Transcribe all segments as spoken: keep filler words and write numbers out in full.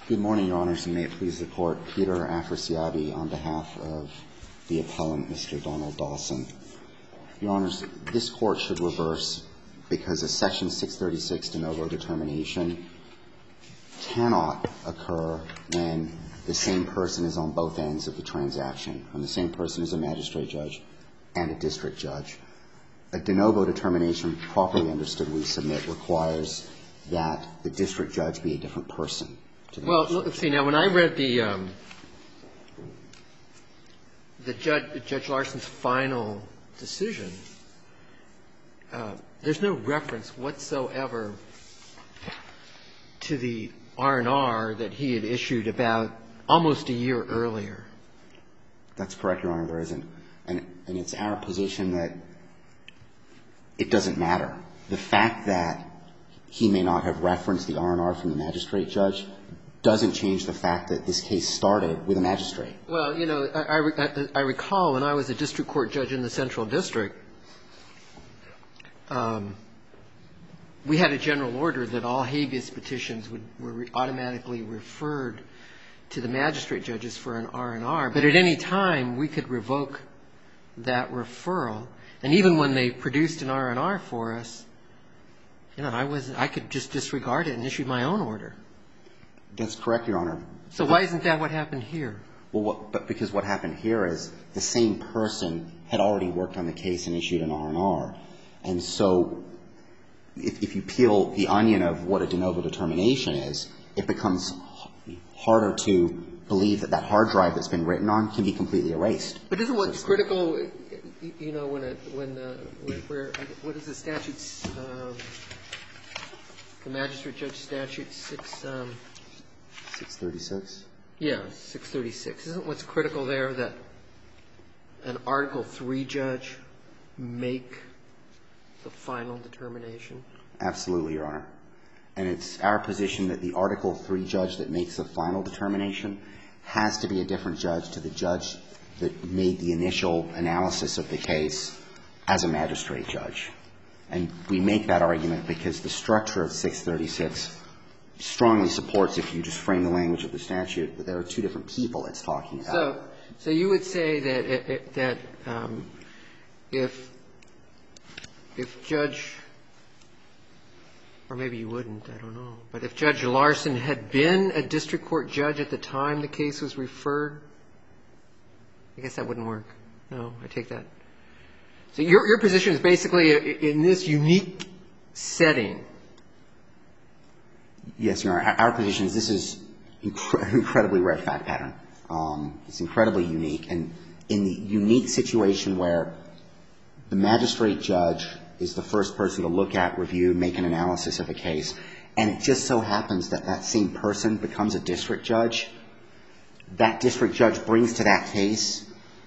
Good morning, Your Honors, and may it please the Court. Peter Afrasiabi on behalf of the appellant, Mister Donald Dawson. Your Honors, this Court should reverse because a Section six thirty-six de novo determination cannot occur when the same person is on both ends of the transaction, when the same person is a magistrate judge and a district judge. A de novo determination, properly understood, we submit, requires that the district judge be a different person. Well, let's see. Now, when I read the um, the judge, Judge Larson's final decision, uh, there's no reference whatsoever to the R and R that he had issued about almost a year earlier. That's correct, Your Honor. There isn't. And, and it's our position that it doesn't matter. The fact that he may not have referenced the R and R from the magistrate judge doesn't change the fact that this case started with a magistrate. Well, you know, I, I, I recall when I was a district court judge in the Central District, um, we had a general order that all habeas petitions would, were re- automatically referred to the magistrate judges for an R and R. But at any time, we could revoke that referral. And even when they produced an R and R for us, you know, I was I could just disregard it and issue my own order. That's correct, Your Honor. So why isn't that what happened here? Well, what, but because what happened here is the same person had already worked on the case and issued an R and R. And so if, if you peel the onion of what a de novo determination is, it becomes harder to believe that that hard drive that's been written on can be completely erased. But isn't what's critical, you know, when, a, when, uh, when where, what is the statutes, um, the magistrate judge statute six, um, six thirty-six? Yeah, six thirty-six. Isn't what's critical there that an Article three judge make the final determination? Absolutely, Your Honor. And it's our position that the Article three judge that makes the final determination has to be a different judge to the judge that made the initial analysis of the case as a magistrate judge. And we make that argument because the structure of six thirty-six strongly supports, if you just frame the language of the statute, that there are two different people it's talking about. So, so you would say that it, it, that um, if if Judge, or maybe you wouldn't, I don't know, but if Judge Larson had been a district court judge at the time the case was referred, I guess that wouldn't work. No, I take that. So your your position is basically in this unique setting. Yes, Your Honor. Our position is this is an incre- incredibly rare fact pattern. Um, it's incredibly unique. And in the unique situation where the magistrate judge is the first person to look at, review, make an analysis of a case, and it just so happens that that same person becomes a district judge, that district judge brings to that case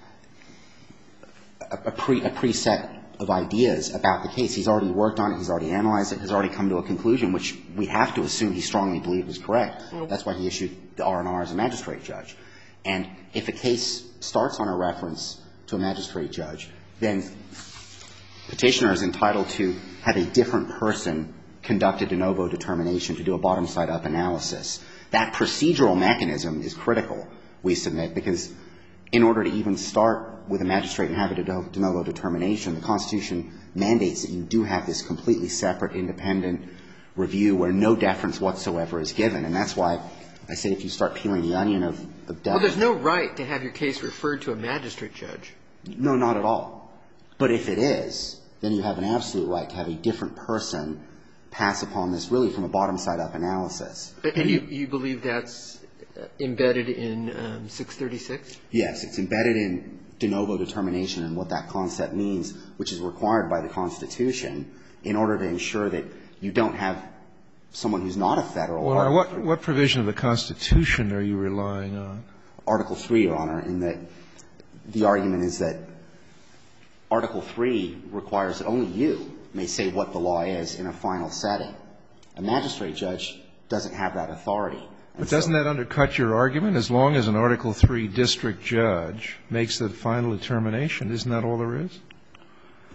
a, a, pre, a preset of ideas about the case. He's already worked on it. He's already analyzed it. Has already come to a conclusion, which we have to assume he strongly believed was correct. That's why he issued the R and R as a magistrate judge. And if a case starts on a reference to a magistrate judge, then petitioner is entitled to have a different person conduct a de novo determination to do a bottom-side-up analysis. That procedural mechanism is critical, we submit, because in order to even start with a magistrate and have a de novo determination, the Constitution mandates that you do have this completely separate, independent review where no deference whatsoever is given. And that's why I say if you start peeling the onion of, of deference. Well, there's no right to have your case referred to a magistrate judge. No, not at all. But if it is, then you have an absolute right to have a different person pass upon this really from a bottom-side-up analysis. And you, you believe that's embedded in um, six thirty-six? Yes, it's embedded in de novo determination and what that concept means, which is required by the Constitution in order to ensure that you don't have someone who's not a federal. Well, what, what provision of the Constitution are you relying on? Article three, Your Honor, in that the argument is that Article three requires that only you may say what the law is in a final setting. A magistrate judge doesn't have that authority. But doesn't that undercut your argument? As long as an Article three district judge makes the final determination, isn't that all there is?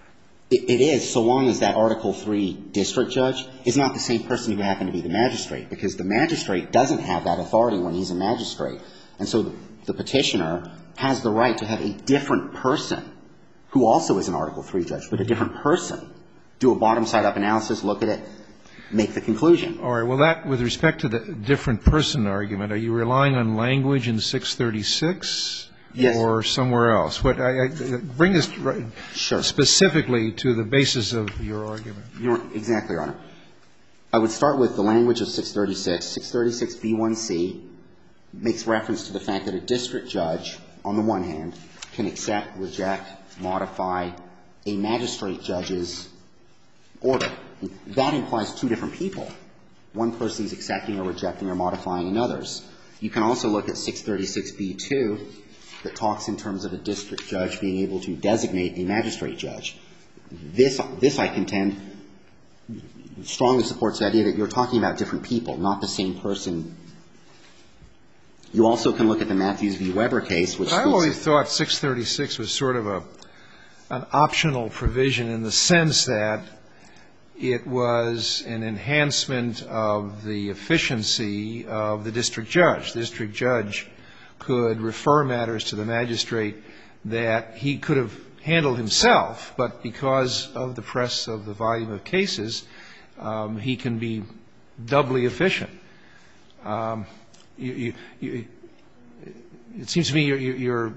It, it is, so long as that Article three district judge is not the same person who happened to be the magistrate, because the magistrate doesn't have that authority when he's a magistrate. And so the, the petitioner has the right to have a different person, who also is an Article three judge, but a different person, do a bottom-side-up analysis, look at it, make the conclusion. All right. Well, that, with respect to the different person argument, are you relying on language in six thirty-six? Yes. Or somewhere else? What, I, I, bring us sure. specifically to the basis of your argument. You're, exactly, Your Honor. I would start with the language of six thirty-six. six thirty-six B one C makes reference to the fact that a district judge, on the one hand, can accept, reject, modify a magistrate judge's order. That implies two different people. One person is accepting or rejecting or modifying another's. You can also look at six thirty-six B two that talks in terms of a district judge being able to designate a magistrate judge. This, this I contend, strongly supports the idea that you're talking about different people, not the same person. You also can look at the Matthews v. Weber case, which I always thought six thirty-six was sort of a, an optional provision in the sense that it was an enhancement of the efficiency of the district judge. The district judge could refer matters to the magistrate that he could have handled himself, but because of the press of the volume of cases, um, he can be doubly efficient. Um, you, you, you, it seems to me you're, you're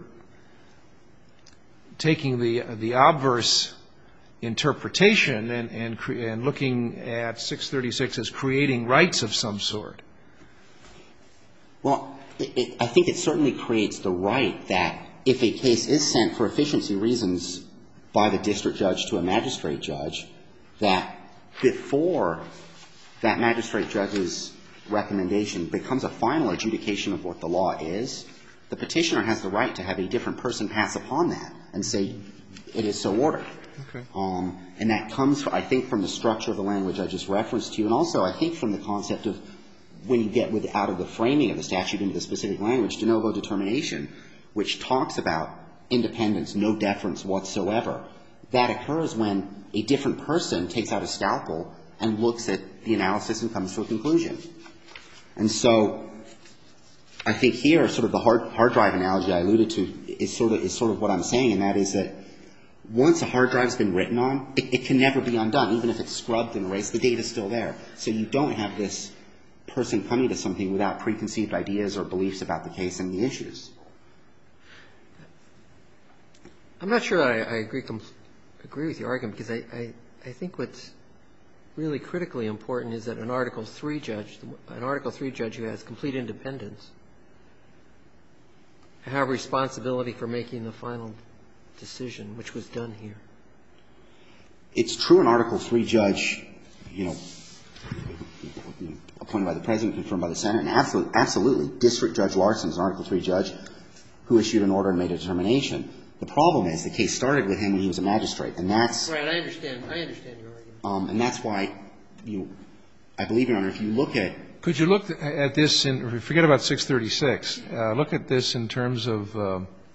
taking the, the obverse interpretation and, and, and looking at six thirty-six as creating rights of some sort. Well, it, it, I think it certainly creates the right that if a case is sent for efficiency reasons by the district judge to a magistrate judge, that before that magistrate judge's recommendation becomes a final adjudication of what the law is, the petitioner has the right to have a different person pass upon that and say it is so ordered. Okay. Um, and that comes, I think, from the structure of the language I just referenced to you, and also I think from the concept of when you get with, out of the framing of the statute into the specific language, de novo determination, which talks about independence, no deference whatsoever. That occurs when a different person takes out a scalpel and looks at the analysis and comes to a conclusion. And so I think here, sort of the hard, hard drive analogy I alluded to is sort of, is sort of what I'm saying, and that is that once a hard drive's been written on, it, it can never be undone, even if it's scrubbed and erased. The data's still there. So you don't have this person coming to something without preconceived ideas or beliefs about the case and the issues. I'm not sure I, I agree com- agree with your argument, because I, I, I think what's really critically important is that an Article three judge, an Article three judge who has complete independence, have responsibility for making the final decision, which was done here. It's true an Article three judge, you know, appointed by the President, confirmed by the Senate, and absolutely, absolutely, District Judge Larson is an Article three judge who issued an order and made a determination. The problem is the case started with him when he was a magistrate, and that's right. I understand. I understand your argument. Um, and that's why you, I believe, Your Honor, if you look at Could you look at this in, forget about six thirty-six, uh, look at this in terms of uh,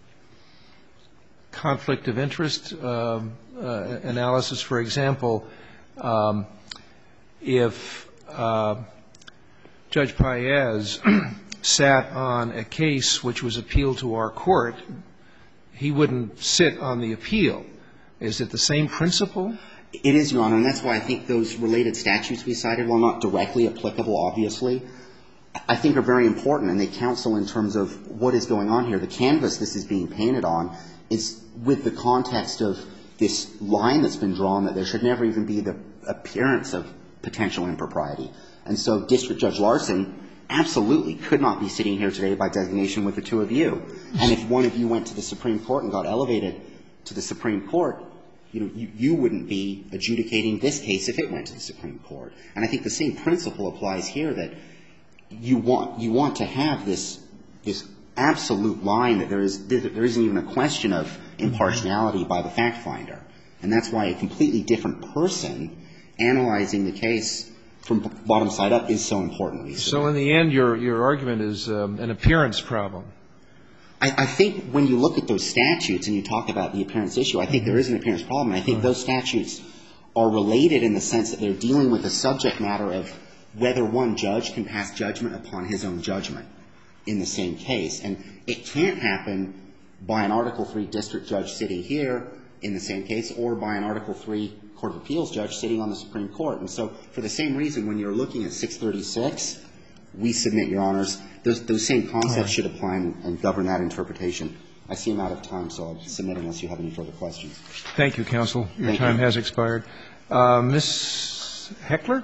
conflict of interest uh, uh, analysis. For example, um, if uh, Judge Paez sat on a case which was appealed to our court, he wouldn't sit on the appeal. Is it the same principle? It is, Your Honor, and that's why I think those related statutes we cited, while not directly applicable, obviously, I think are very important, and they counsel in terms of what is going on here. The canvas this is being painted on is with the context of this line that's been drawn that there should never even be the appearance of potential impropriety. And so District Judge Larson absolutely could not be sitting here today by designation with the two of you. And if one of you went to the Supreme Court and got elevated to the Supreme Court, you know, you, you wouldn't be adjudicating this case if it went to the Supreme Court. And I think the same principle applies here, that you want you want to have this this absolute line that there is there isn't even a question of impartiality by the fact finder. And that's why a completely different person analyzing the case from bottom side up is so important. So in the end, your your argument is um, an appearance problem. I, I think when you look at those statutes and you talk about the appearance issue, I think there is an appearance problem. I think those statutes are related in the sense that they're dealing with the subject matter of whether one judge can pass judgment upon his own judgment in the same case. And it can't happen by an Article three district judge sitting here in the same case or by an Article three Court of Appeals judge sitting on the Supreme Court. And so for the same reason, when you're looking at six thirty-six, we submit, Your Honors, those, those same concepts should apply and, and govern that interpretation. I see I'm out of time, so I'll submit unless you have any further questions. Thank you, counsel. Your Thank time you. has expired. Uh, Miz Heckler?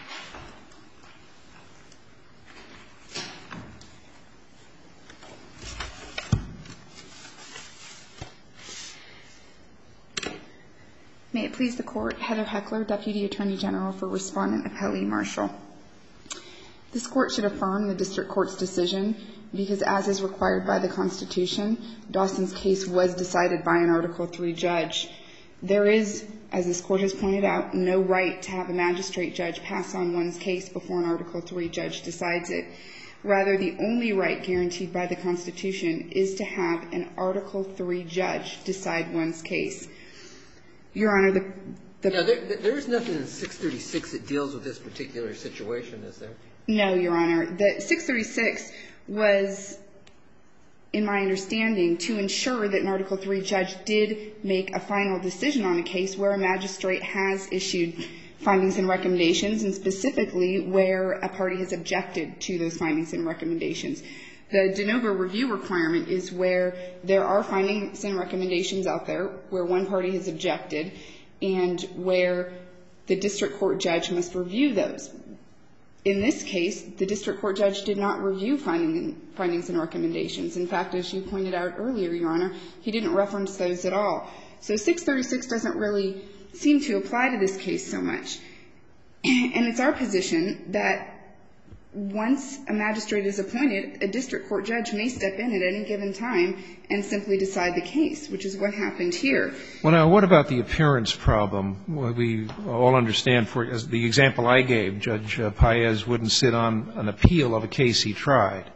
May it please the Court, Heather Heckler, Deputy Attorney General for Respondent Appellee Marshall. This Court should affirm the District Court's decision because, as is required by the Constitution, Dawson's case was decided by an Article three judge. There is, as this Court has pointed out, no right to have a magistrate judge pass on one's case before an Article three judge decides it. Rather, the only right guaranteed by the Constitution is to have an Article three judge decide one's case. Your Honor, the... the no, there, there is nothing in six thirty-six that deals with this particular situation, is there? No, Your Honor. The six thirty-six was, in my understanding, to ensure that an Article three judge did make a final decision on a case where a magistrate has issued findings and recommendations, and specifically where a party has objected to those findings and recommendations. The de novo review requirement is where there are findings and recommendations out there where one party has objected and where the district court judge must review those. In this case, the district court judge did not review finding, findings and recommendations. In fact, as you pointed out earlier, Your Honor, he didn't reference those at all. So six thirty-six doesn't really seem to apply to this case so much. And it's our position that once a magistrate is appointed, a district court judge may step in at any given time and simply decide the case, which is what happened here. Well, now, what about the appearance problem? Well, we all understand, for as the example I gave, Judge Paez wouldn't sit on an appeal of a case he tried.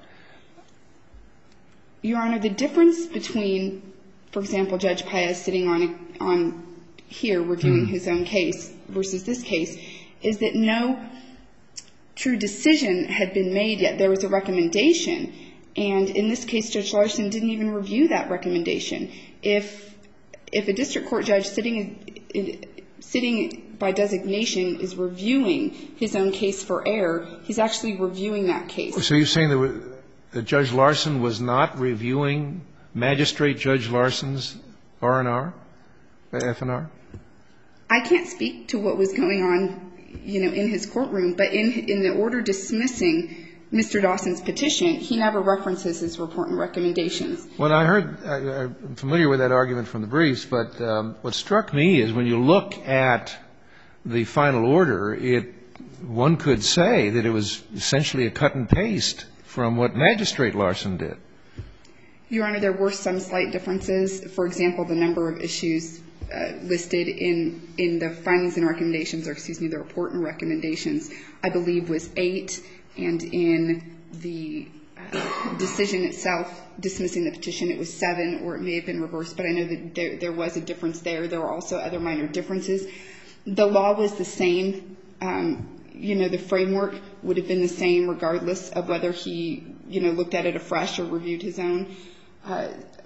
Your Honor, the difference between, for example, Judge Paez sitting on, on here reviewing mm. his own case versus this case is that no true decision had been made yet. There was a recommendation, and in this case, Judge Larson didn't even review that recommendation. If if a district court judge sitting in, sitting by designation is reviewing his own case for error, he's actually reviewing that case. So you're saying that, that Judge Larson was not reviewing Magistrate Judge Larson's R and R, F and R? I can't speak to what was going on, you know, in his courtroom, but in in the order dismissing Mister Dawson's petition, he never references his report and recommendations. Well, I heard, I, I'm familiar with that argument from the briefs, but um, what struck me is when you look at the final order, it, one could say that it was essentially a cut and paste from what Magistrate Larson did. Your Honor, there were some slight differences. For example, the number of issues uh, listed in, in the findings and recommendations, or excuse me, the report and recommendations, I believe was eight. And in the uh, decision itself, dismissing the petition, it was seven, or it may have been reversed, but I know that there, there was a difference there. There were also other minor differences. The law was the same. Um, you know, the framework would have been the same regardless of whether he, you know, looked at it afresh or reviewed his own. Uh,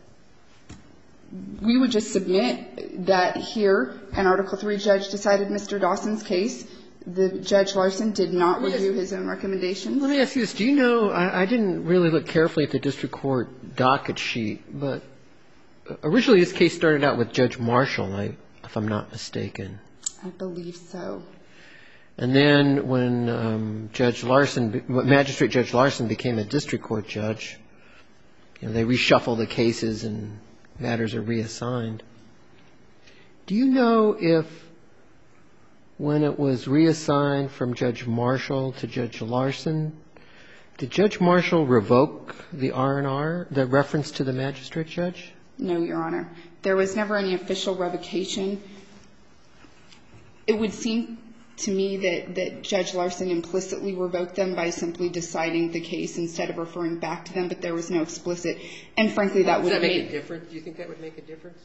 we would just submit that here an Article three judge decided Mister Dawson's case. The Judge Larson did not review his own recommendations. Let me ask you this. Do you know, I, I didn't really look carefully at the district court docket sheet, but originally this case started out with Judge Marshall, I, if I'm not mistaken. I believe so. And then when um, Judge Larson, Magistrate Judge Larson became a district court judge, you know, they reshuffle the cases and matters are reassigned. Do you know if when it was reassigned from Judge Marshall to Judge Larson, did Judge Marshall revoke the R and R, the reference to the magistrate judge? No, Your Honor. There was never any official revocation. It would seem to me that, that Judge Larson implicitly revoked them by simply deciding the case instead of referring back to them, but there was no explicit. And frankly, that would Does that have make made a difference? Do you think that would make a difference?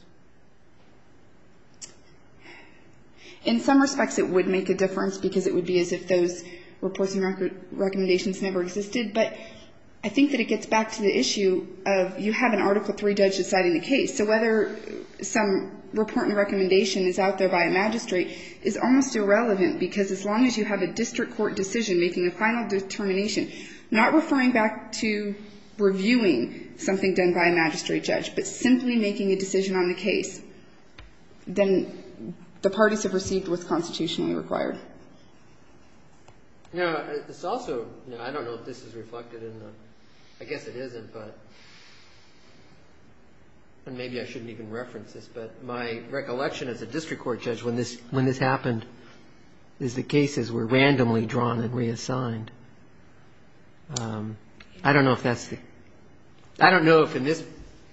In some respects, it would make a difference because it would be as if those reports and rec- recommendations never existed. But I think that it gets back to the issue of you have an Article three judge deciding the case. So whether some report and recommendation is out there by a magistrate is almost irrelevant, because as long as you have a district court decision making a final determination, not referring back to reviewing something done by a magistrate judge, but simply making a decision on the case, then the parties have received what's constitutionally required. No, it's also, you know, I don't know if this is reflected in the, I guess it isn't, but, and maybe I shouldn't even reference this, but my recollection as a district court judge when this, when this happened is the cases were randomly drawn and reassigned. Um, I don't know if that's the, I don't know if in this,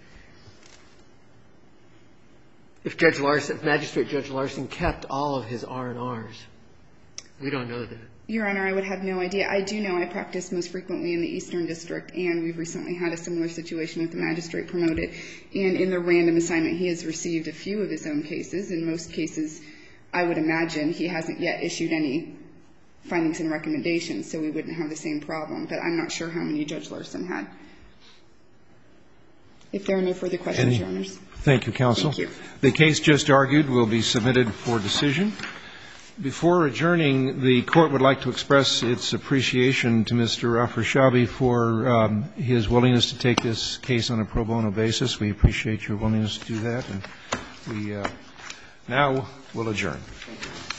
if Judge Larson, if Magistrate Judge Larson kept all of his R and Rs. We don't know that. Your Honor, I would have no idea. I do know I practice most frequently in the Eastern District, and we've recently had a similar situation with the magistrate promoted. And in the random assignment, he has received a few of his own cases. In most cases, I would imagine he hasn't yet issued any findings and recommendations, so we wouldn't have the same problem. But I'm not sure how many Judge Larson had. If there are no further questions, Any? Your Honors. Thank you, counsel. Thank you. The case just argued will be submitted for decision. Before adjourning, the Court would like to express its appreciation to Mister Afrashabi for um, his willingness to take this case on a pro bono basis. We appreciate your willingness to do that, and we uh, now will adjourn. Thank you.